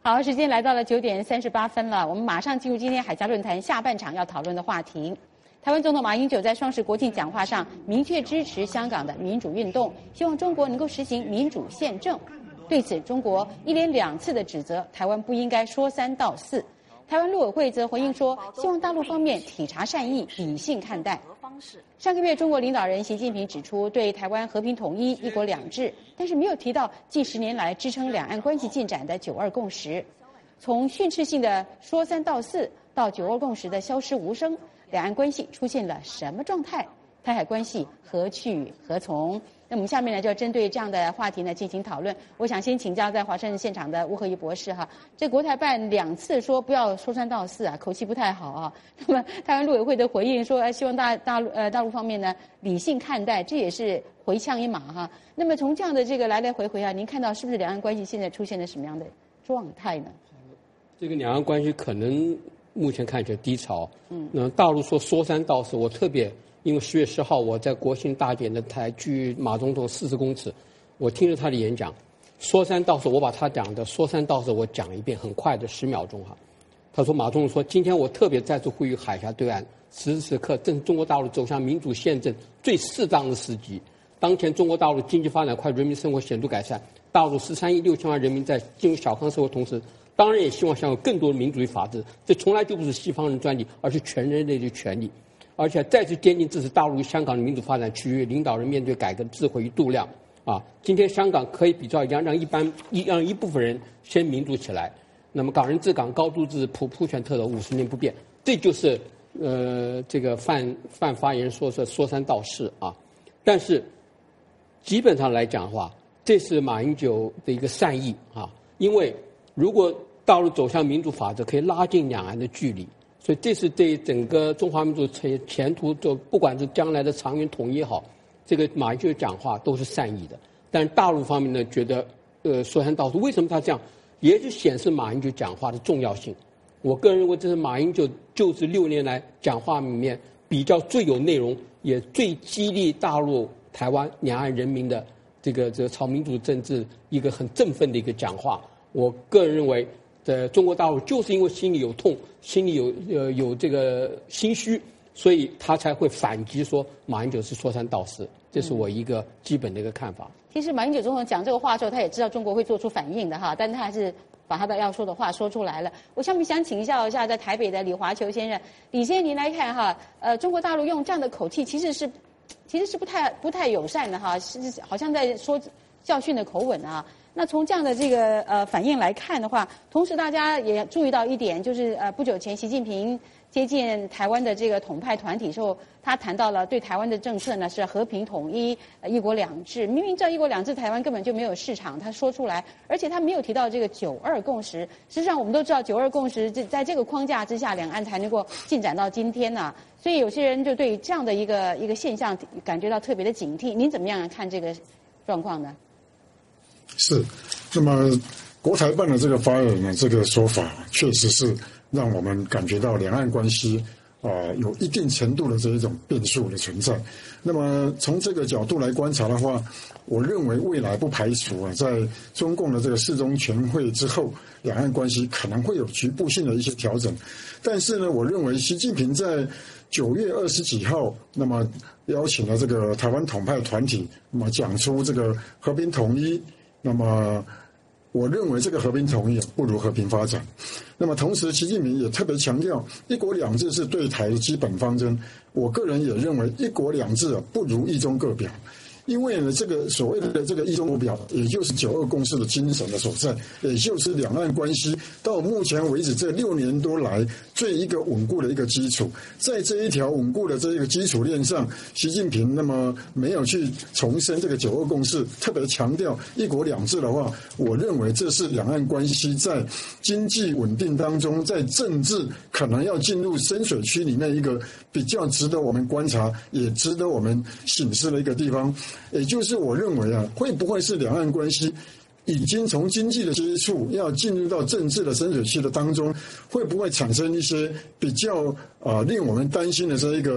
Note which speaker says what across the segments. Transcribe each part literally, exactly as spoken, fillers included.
Speaker 1: 好，时间来到了九点三十八分了，我们马上进入今天海峡论坛下半场要讨论的话题。台湾总统马英九在双十国庆讲话上明确支持香港的民主运动，希望中国能够实行民主宪政。对此，中国一连两次的指责台湾不应该说三道四。台湾陆委会则回应说，希望大陆方面体察善意，理性看待。上个月，中国领导人习近平指出对台湾和平统一、一国两制，但是没有提到近十年来支撑两岸关系进展的九二共识。从训斥性的说三道四到九二共识的消失无声，两岸关系出现了什么状态？台海关系何去何从？那我们下面呢就要针对这样的话题呢进行讨论。我想先请教在华盛顿现场的吴和宜博士哈，这国台办两次说不要说三道四啊，口气不太好啊。那么台湾陆委会的回应说，哎，希望大大陆呃大陆方面呢理性看待，这也是回呛一码哈。那么从这样的这个来来回回啊，您看到是不是两岸关系现在出现了什么样的状态呢？
Speaker 2: 这个两岸关系可能目前看起来低潮。嗯，那大陆说说三道四，我特别。因为十月十号我在国庆大典的台距马总统四十公尺，我听了他的演讲，说三道四，我把他讲的说三道四我讲一遍，很快的十秒钟哈。他说马总统说，今天我特别再次呼吁海峡对岸，此时此刻正是中国大陆走向民主宪政最适当的时机。当前中国大陆经济发展快，人民生活显著改善，大陆十三亿六千万人民在进入小康社会同时，当然也希望享有更多的民主与法治，这从来就不是西方人专利，而是全人类的权利。而且再次坚定支持大陆与香港的民主发展，取决于领导人面对改革的智慧与度量。啊，今天香港可以比照一样，让一般一让一部分人先民主起来。那么港人治港、高度自治、普普权特首五十年不变，这就是呃这个范范发言说是说三道四啊。但是基本上来讲的话，这是马英九的一个善意啊，因为如果大陆走向民主法治，可以拉近两岸的距离。所以这是对整个中华民族前前途，就不管是将来的长远统一也好，这个马英九讲话都是善意的。但是大陆方面呢，觉得呃说三道四，为什么他这样，也就显示马英九讲话的重要性。我个人认为，这是马英九就是六年来讲话里面比较最有内容，也最激励大陆、台湾两岸人民的这个这个朝民主政治一个很振奋的一个讲话。我个人认为。在中国大陆就是因为心里有痛，心里有呃有这个心虚，所以他才会反击说马英九是说三道四，这是我一个基本的一个看法。
Speaker 1: 其实马英九总统讲这个话的时候，他也知道中国会做出反应的哈，但他还是把他的要说的话说出来了。我下面想请教一下在台北的李华球先生，李先生您来看哈，呃，中国大陆用这样的口气其实是其实是不太不太友善的哈，是好像在说教训的口吻啊。那从这样的这个呃反应来看的话，同时大家也注意到一点，就是呃不久前习近平接见台湾的这个统派团体时候，他谈到了对台湾的政策呢是和平统一、呃、一国两制。明明知道一国两制台湾根本就没有市场，他说出来，而且他没有提到这个九二共识。实际上我们都知道九二共识这在这个框架之下，两岸才能够进展到今天呢、啊。所以有些人就对这样的一个一个现象感觉到特别的警惕。您怎么样看这个状况呢？
Speaker 3: 是，那么国台办的这个发言呢，这个说法确实是让我们感觉到两岸关系啊、呃、有一定程度的这一种变数的存在。那么从这个角度来观察的话，我认为未来不排除啊，在中共的这个四中全会之后，两岸关系可能会有局部性的一些调整。但是呢，我认为习近平在九月二十几号，那么邀请了这个台湾统派团体，那么讲出这个和平统一。那么，我认为这个和平统一不如和平发展。那么，同时，习近平也特别强调，一国两制是对台的基本方针。我个人也认为，一国两制不如一中各表。因为呢，这个所谓的这个一中各表，也就是九二共识的精神的所在，也就是两岸关系到目前为止这六年多来最一个稳固的一个基础。在这一条稳固的这一个基础链上，习近平那么没有去重申这个九二共识，特别强调一国两制的话，我认为这是两岸关系在经济稳定当中，在政治可能要进入深水区里面一个比较值得我们观察，也值得我们省思的一个地方。也就是我认为啊，会不会是两岸关系已经从经济的接触要进入到政治的深水区的当中，会不会产生一些比较啊、呃、令我们担心的这一个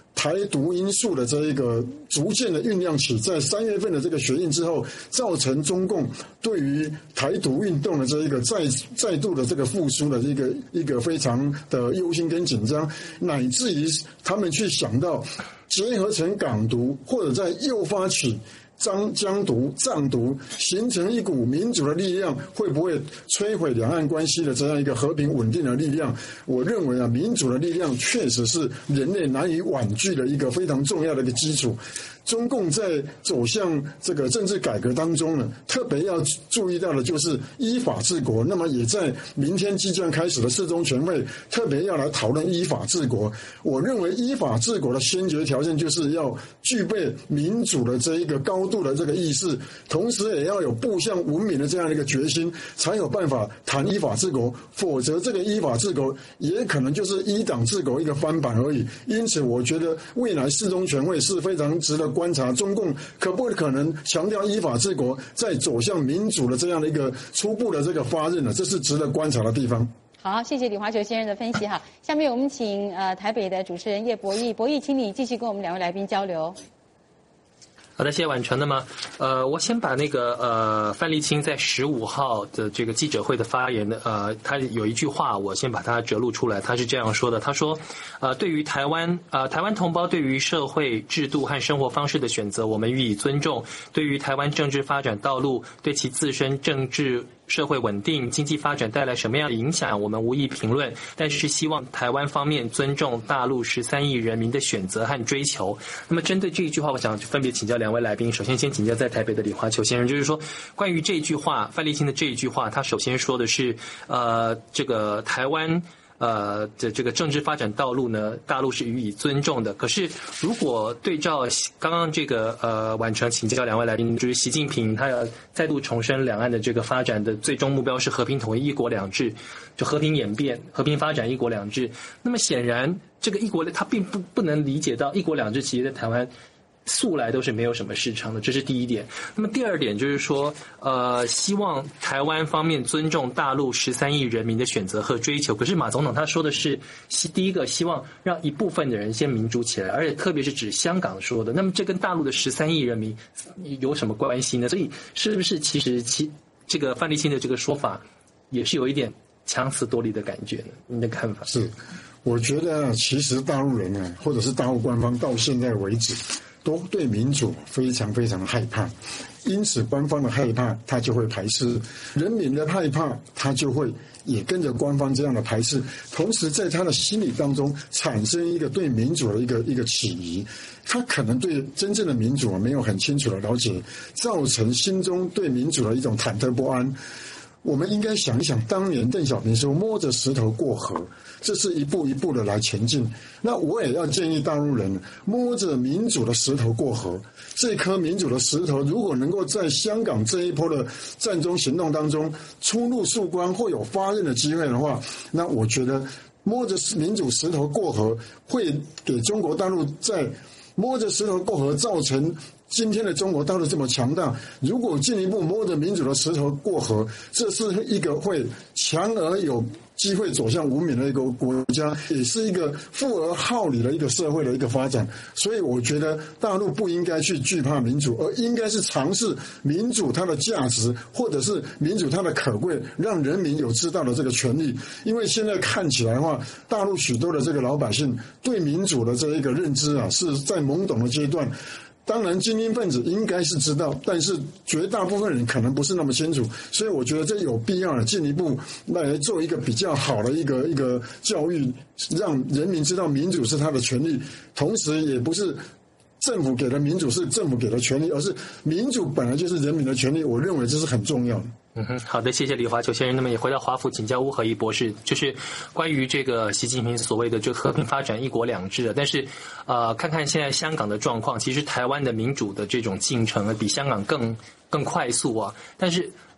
Speaker 3: 台独因素的这一个逐渐的酝酿起，在三月份的这个学运之后，造成中共对于台独运动的这一个再再度的这个复苏的一个一个非常的忧心跟紧张，乃至于他们去想到结合成港独，或者在诱发起张疆独、藏独，形成一股民主的力量，会不会摧毁两岸关系的这样一个和平稳定的力量？我认为啊，民主的力量确实是人类难以婉拒的一个非常重要的一个基础。中共在走向这个政治改革当中呢，特别要注意到的就是依法治国。那么也在明天即将开始的四中全会，特别要来讨论依法治国。我认为依法治国的先决条件就是要具备民主的这一个高度的这个意识，同时也要有步向文明的这样的一个决心，才有办法谈依法治国。否则这个依法治国也可能就是一党治国一个翻版而已。因此我觉得未来四中全会是非常值得观察，中共可不可能强调依法治国，再走向民主的这样的一个初步的这个发轫呢？这是值得观察的地方。
Speaker 1: 好，谢谢李华球先生的分析哈。下面我们请呃台北的主持人叶博弈，博弈，请你继续跟我们两位来宾交流。
Speaker 4: 好的，谢谢婉成。那么，呃，我先把那个呃范立青在十五号的这个记者会的发言的，呃，他有一句话，我先把它折录出来。他是这样说的：他说，呃，对于台湾呃台湾同胞对于社会制度和生活方式的选择，我们予以尊重；对于台湾政治发展道路，对其自身政治社会稳定、经济发展带来什么样的影响，我们无意评论。但是希望台湾方面尊重大陆十三亿人民的选择和追求。那么，针对这一句话，我想分别请教两位来宾。首先，先请教在台北的李华球先生，就是说，关于这句话，范立青的这一句话，他首先说的是，呃，这个台湾。呃的这个政治发展道路呢，大陆是予以尊重的。可是如果对照刚刚这个呃婉成请教两位来宾，就是习近平他要再度重申两岸的这个发展的最终目标是和平统一、一国两制，就和平演变、和平发展、一国两制。那么显然这个一国他并不不能理解到一国两制其实在台湾素来都是没有什么市场的，这是第一点。那么第二点就是说，呃，希望台湾方面尊重大陆十三亿人民的选择和追求。可是马总统他说的是，第一个希望让一部分的人先民主起来，而且特别是指香港说的。那么这跟大陆的十三亿人民有什么关系呢？所以是不是其实其这个范立青的这个说法也是有一点强词夺理的感觉呢？您的看法？
Speaker 3: 是，我觉得其实大陆人呢，或者是大陆官方到现在为止，都对民主非常非常的害怕，因此官方的害怕他就会排斥，人民的害怕他就会也跟着官方这样的排斥，同时在他的心理当中产生一个对民主的一个一个起疑，他可能对真正的民主没有很清楚的了解，造成心中对民主的一种忐忑不安。我们应该想一想，当年邓小平说摸着石头过河，这是一步一步的来前进。那我也要建议大陆人摸着民主的石头过河，这颗民主的石头如果能够在香港这一波的战中行动当中出入曙光或有发轫的机会的话，那我觉得摸着民主石头过河会给中国大陆在摸着石头过河造成今天的中国大陆这么强大，如果进一步摸着民主的石头过河，这是一个会强而有机会走向文明的一个国家，也是一个富而好礼的一个社会的一个发展。所以我觉得大陆不应该去惧怕民主，而应该是尝试民主它的价值，或者是民主它的可贵，让人民有知道的这个权利。因为现在看起来的话，大陆许多的这个老百姓对民主的这一个认知啊，是在懵懂的阶段。当然精英分子应该是知道，但是绝大部分人可能不是那么清楚，所以我觉得这有必要进一步来做一个比较好的一个一个教育，让人民知道民主是他的权利，同时也不是政府给的民主是政府给的权利，而是民主本来就是人民的权利，我认为这是很重要的。
Speaker 4: 嗯哼，好的，谢谢李华球先生。那么也回到华府请教吴和义博士，就是关于这个习近平所谓的这个和平发展、一国两制的，但是呃，看看现在香港的状况，其实台湾的民主的这种进程比香港更更快速啊。但是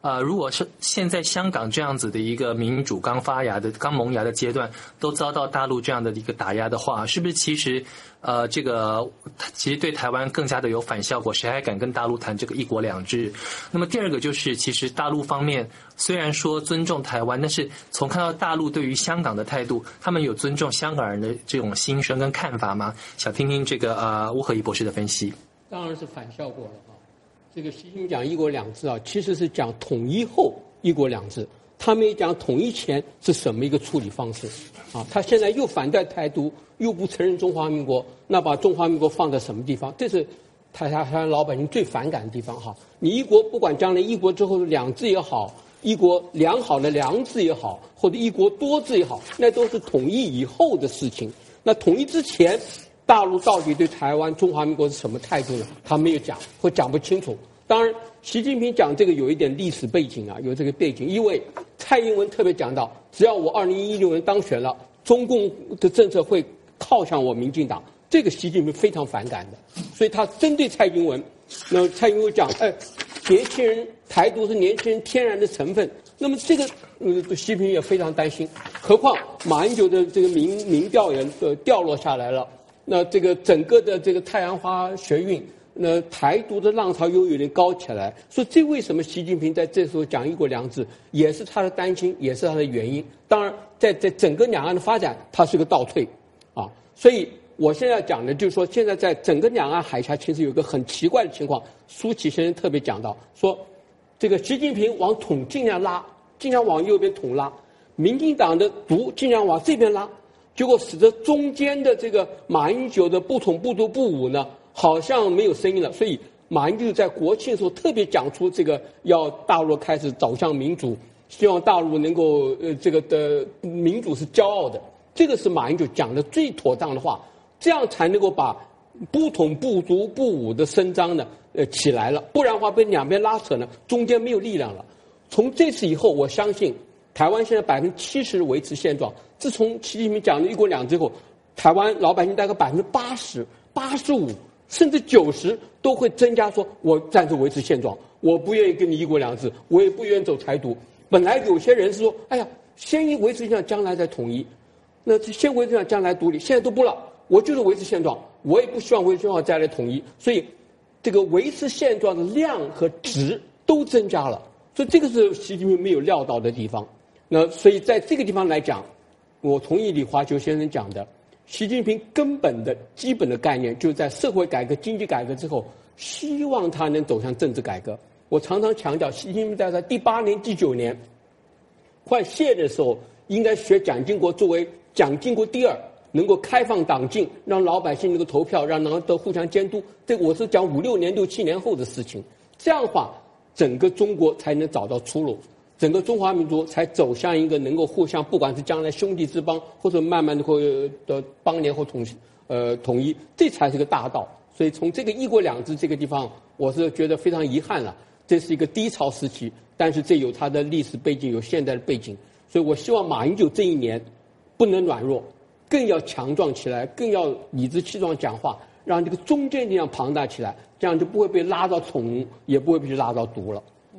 Speaker 4: 呃，如果是现在香港这样子的一个民主刚发芽的、刚萌芽的阶段，都遭到大陆这样的一个打压的话，是不是其实呃，这个其实对台湾更加的有反效果？谁还敢跟大陆谈这个一国两制？那么第二个就是，其实大陆方面虽然说尊重台湾，但是从看到大陆对于香港的态度，他们有尊重香港人的这种心声跟看法吗？想听听这个呃吴和仪博士的分析。
Speaker 2: 当然是反效果了啊！这个习近平讲一国两制啊，其实是讲统一后一国两制，他没讲统一前是什么一个处理方式啊？他现在又反对台独，又不承认中华民国，那把中华民国放在什么地方？这是台台湾老百姓最反感的地方哈！你一国不管将来一国之后的两制也好，一国良好的良制也好，或者一国多制也好，那都是统一以后的事情。那统一之前，大陆到底对台湾中华民国是什么态度呢？他没有讲，或讲不清楚。当然，习近平讲这个有一点历史背景啊，有这个背景，因为蔡英文特别讲到，只要我二零一六年当选了，中共的政策会靠向我民进党，这个习近平非常反感的，所以他针对蔡英文，那蔡英文讲，哎，年轻人台独是年轻人天然的成分，那么这个呃，习近平也非常担心，何况马英九的这个民民调也呃掉落下来了。那这个整个的这个太阳花学运，那台独的浪潮又有点高起来，所以这为什么习近平在这时候讲一国两制，也是他的担心，也是他的原因。当然，在在整个两岸的发展，它是个倒退，啊，所以我现在讲的就是说，现在在整个两岸海峡，其实有一个很奇怪的情况。苏启先生特别讲到，说这个习近平往统尽量拉，尽量往右边统拉，民进党的独尽量往这边拉。结果使得中间的这个马英九的不统不独不武呢，好像没有声音了。所以马英九在国庆的时候特别讲出这个要大陆开始走向民主，希望大陆能够呃这个的民主是骄傲的。这个是马英九讲的最妥当的话，这样才能够把不统不独不武的声张呢呃起来了。不然的话被两边拉扯呢，中间没有力量了。从这次以后，我相信台湾现在百分之七十维持现状。自从习近平讲了一国两制后，台湾老百姓大概百分之八十、八十五甚至九十都会增加说，我暂时维持现状，我不愿意跟你一国两制，我也不愿意走台独。本来有些人是说，哎呀，先维持现状，将来再统一，那先维持现状，将来独立，现在都不了，我就是维持现状，我也不希望维持现状再来统一。所以，这个维持现状的量和值都增加了，所以这个是习近平没有料到的地方。那所以在这个地方来讲，我同意李华球先生讲的，习近平根本的基本的概念就是在社会改革、经济改革之后，希望他能走向政治改革。我常常强调，习近平在他第八年、第九年快卸的时候，应该学蒋经国作为蒋经国第二，能够开放党禁，让老百姓能够投票，让人都互相监督。这个我是讲五六年、六七年后的事情。这样的话，整个中国才能找到出路。整个中华民族才走向一个能够互相，不管是将来兄弟之邦，或者慢慢的会的邦联或统呃统一，这才是个大道。所以从这个一国两制这个地方，我是觉得非常遗憾了。这是一个低潮时期，但是这有它的历史背景，有现代的背景。所以我希望马英九这一年不能软弱，更要强壮起来，更要理直气壮讲话，让这个中间力量庞大起来，这样就不会被拉到统，也不会被拉到独了。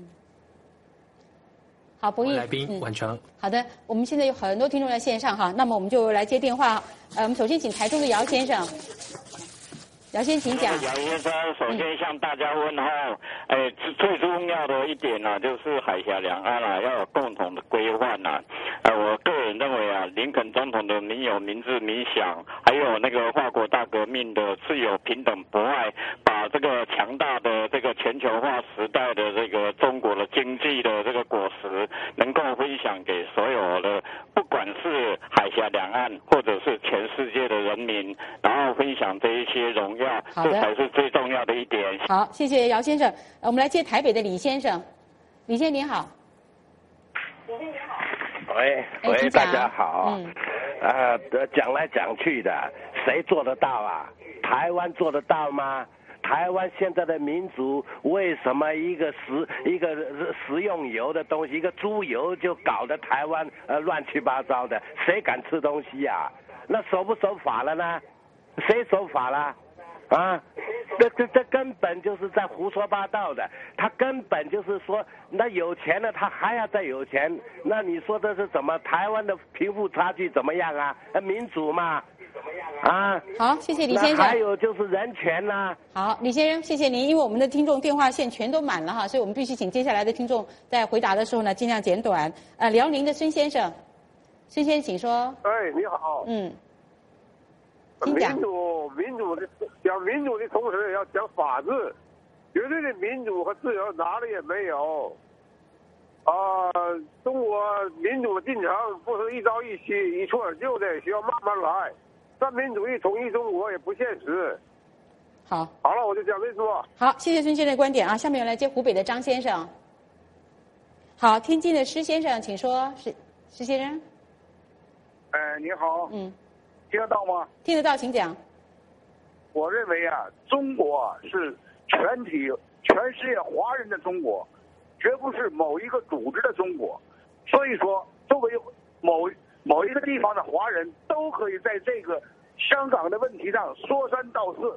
Speaker 1: 好，博弈
Speaker 4: 来宾婉成、嗯。
Speaker 1: 好的，我们现在有很多听众在线上哈，那么我们就来接电话。呃，我们首先请台中的姚先生。姚先生请讲。
Speaker 5: 姚先生，首先向大家问候。哎、嗯，最重要的一点呢、啊，就是海峡两岸啊要有共同的规范呐、啊。呃，我个人认为啊，林肯总统的民有、民治、民享，还有那个法国大革命的自由、平等、博爱，把这个强大的这个全球化时代的这个中国的经济的这个果实，能够分享给所有的，不管是海峡两岸或者是全世界的人民，然后分享这一些荣耀，这才是最重要的一点。
Speaker 1: 好，谢谢姚先生。我们来接台北的李先生。李先生您好。
Speaker 6: 李先生您好。喂喂，大家好。嗯。呃，讲来讲去的，谁做得到啊？台湾做得到吗？台湾现在的民族为什么一个食一个食用油的东西，一个猪油就搞得台湾呃乱七八糟的？谁敢吃东西呀、啊？那守不守法了呢？谁守法了？啊， 这这这根本就是在胡说八道的，他根本就是说，那有钱了他还要再有钱，那你说的是怎么？台湾的贫富差距怎么样啊？民主嘛，啊。
Speaker 1: 好，谢谢李先生。
Speaker 6: 还有就是人权呐、
Speaker 1: 啊。好，李先生，谢谢您，因为我们的听众电话线全都满了哈，所以我们必须请接下来的听众在回答的时候呢，尽量简短。呃，辽宁的孙先生，孙先生请说。
Speaker 7: 哎，你好。
Speaker 1: 嗯。
Speaker 7: 民主，民主的讲民主的同时也要讲法治，绝对的民主和自由哪里也没有。啊、呃，中国民主进程不是一朝一夕、一蹴而就的，需要慢慢来。三民主义统一中国也不现实。
Speaker 1: 好，
Speaker 7: 好了，我就讲这说。
Speaker 1: 好，谢谢孙先生的观点啊。下面我来接湖北的张先生。好，天津的施先生，请说，施施先生。
Speaker 7: 哎，你好。
Speaker 1: 嗯。
Speaker 7: 听得到吗？
Speaker 1: 听得到，请讲。
Speaker 7: 我认为啊，中国是全体全世界华人的中国，绝不是某一个组织的中国。所以说，作为某某一个地方的华人，都可以在这个香港的问题上说三道四。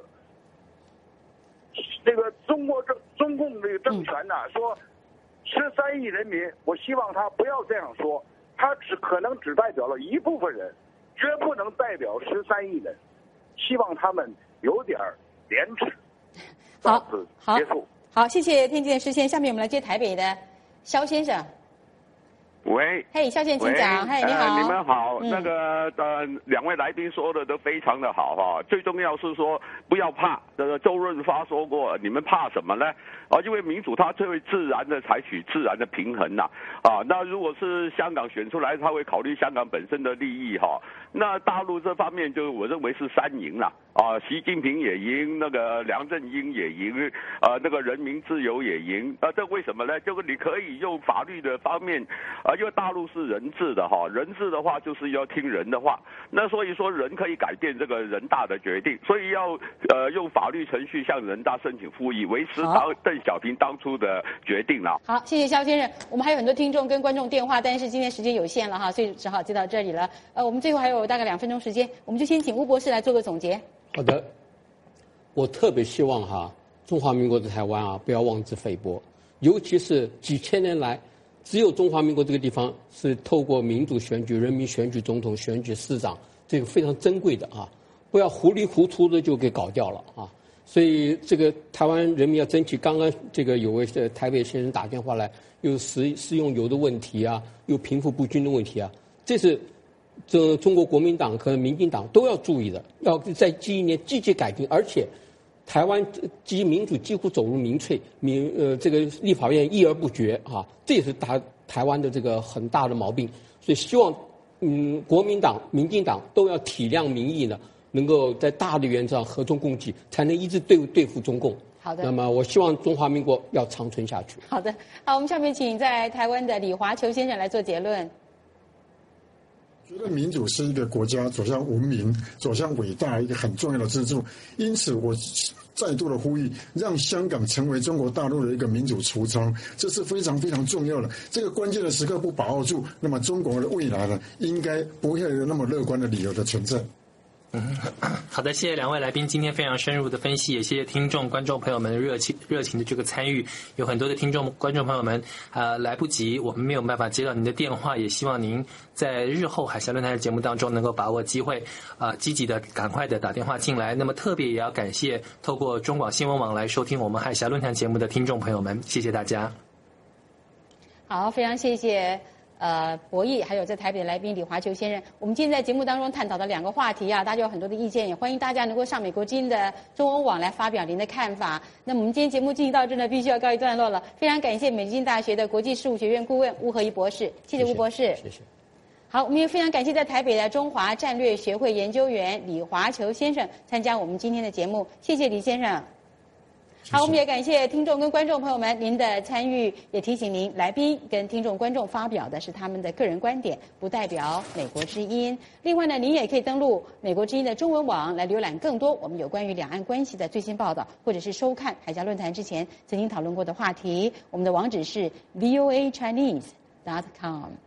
Speaker 7: 这个中国政中共这个政权呢、啊，说十三亿人民，我希望他不要这样说，他只可能只代表了一部分人。绝不能代表十三亿人，希望他们有点廉耻。
Speaker 1: 好，好，结束。好，谢谢天津的施先生。下面我们来接台北的肖先生。
Speaker 8: 喂，
Speaker 1: 嘿，肖先生，请讲。嘿，你好，
Speaker 8: 呃，你们好。
Speaker 1: 嗯、
Speaker 8: 那个呃，两位来宾说的都非常的好哈。最重要是说不要怕。这个周润发说过，你们怕什么呢？啊，因为民主它就会自然的采取自然的平衡呐。啊，那如果是香港选出来，他会考虑香港本身的利益哈。那大陆这方面就我认为是三赢了。啊，习近平也赢，那个梁振英也赢，呃，那个人民自由也赢。啊，这为什么呢？就是你可以用法律的方面，啊，因为大陆是人治的哈，人治的话就是要听人的话。那所以说人可以改变这个人大的决定，所以要呃用法律程序向人大申请复议，维持当邓小平当初的决定了。
Speaker 1: 好，谢谢肖先生。我们还有很多听众跟观众电话，但是今天时间有限了哈，所以只好接到这里了。呃，我们最后还有大概两分钟时间，我们就先请吴博士来做个总结。
Speaker 2: 好的，我特别希望哈，中华民国的台湾啊，不要妄自菲薄，尤其是几千年来，只有中华民国这个地方是透过民主选举、人民选举总统、选举市长，这个非常珍贵的啊，不要糊里糊涂的就给搞掉了啊。所以这个台湾人民要争取。刚刚这个有位的台北先生打电话来，有食食用油的问题啊，有贫富不均的问题啊，这是。这中国国民党和民进党都要注意的，要在这一年积极改进，而且台湾基民主几乎走入民粹，民呃这个立法院议而不决啊，这也是台台湾的这个很大的毛病。所以希望嗯国民党、民进党都要体谅民意呢，能够在大的原则上和衷共济，才能一直对对付中共。
Speaker 1: 好的。
Speaker 2: 那么我希望中华民国要长存下去。
Speaker 1: 好的，好，我们下面请在台湾的李华球先生来做结论。
Speaker 3: 觉得民主是一个国家走向文明、走向伟大一个很重要的支柱，因此我再度的呼吁，让香港成为中国大陆的一个民主橱窗，这是非常非常重要的。这个关键的时刻不把握住，那么中国的未来呢，应该不会有那么乐观的理由的存在。
Speaker 4: 好的，谢谢两位来宾今天非常深入的分析，也谢谢听众观众朋友们的热情热情的这个参与。有很多的听众观众朋友们呃来不及，我们没有办法接到您的电话，也希望您在日后海峡论坛的节目当中能够把握机会啊、呃，积极的赶快的打电话进来。那么特别也要感谢透过中广新闻网来收听我们海峡论坛节目的听众朋友们，谢谢大家。
Speaker 1: 好，非常谢谢呃，博弈还有在台北的来宾李华球先生，我们今天在节目当中探讨的两个话题啊，大家有很多的意见，也欢迎大家能够上美国之音的中文网来发表您的看法。那么我们今天节目进行到这呢，必须要告一段落了。非常感谢美津大学的国际事务学院顾问吴和仪博士，谢谢吴博士。
Speaker 2: 谢谢。
Speaker 1: 好，我们也非常感谢在台北的中华战略学会研究员李华球先生参加我们今天的节目，谢谢李先生。好，我们也感谢听众跟观众朋友们您的参与，也提醒您，来宾跟听众观众发表的是他们的个人观点，不代表美国之音。另外呢，您也可以登录美国之音的中文网来浏览更多我们有关于两岸关系的最新报道，或者是收看海峡论坛之前曾经讨论过的话题。我们的网址是 v o a chinese dot com。